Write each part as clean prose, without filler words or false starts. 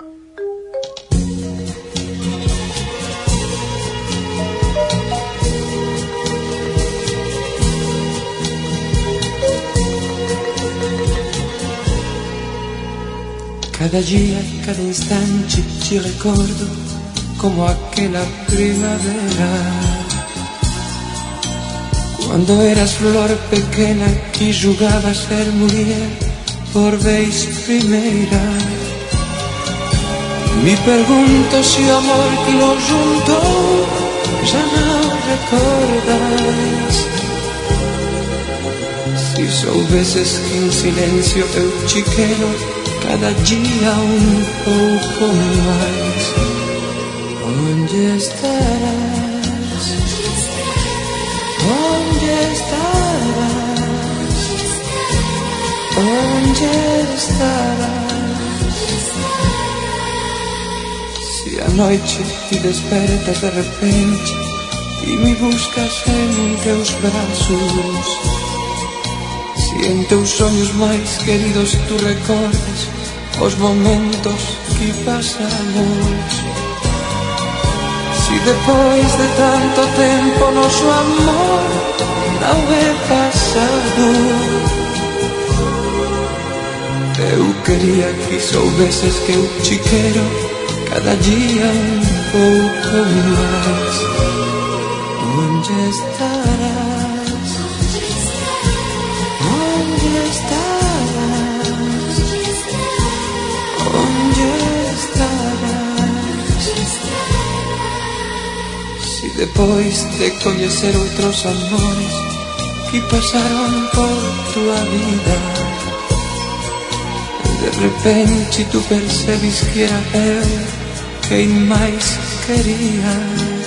Cada dia, cada instante te recordo como aquella primavera, quando eras flor pequena que jugava a ser mulher por vez primeira. Me pergunto se o amor que nos juntou já não recordas. Se soubesses que em silêncio eu te quero cada dia pouco mais. Onde estarás? Onde estarás? Onde estarás? Se a noite te despertas de repente e me buscas em teus braços, se em teus sonhos mais queridos tu recordas os momentos que passamos, se depois de tanto tempo nosso amor não é passado, eu queria que soubesses que eu te quero cada dia pouco mais. Onde estarás? Onde estarás? Onde estarás? Se depois de conhecer outros amores que passaram por tua vida, de repente tu percebes que era eu quem mais querias,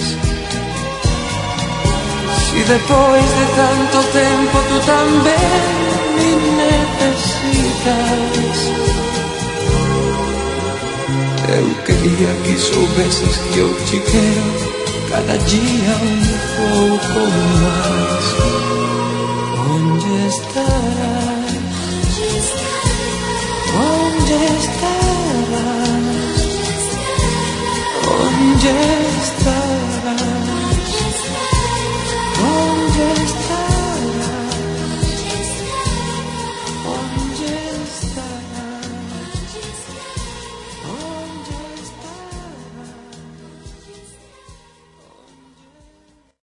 se depois de tanto tempo tu também me necessitas, eu queria que soubesses que eu te quero cada dia pouco mais. Onde estás?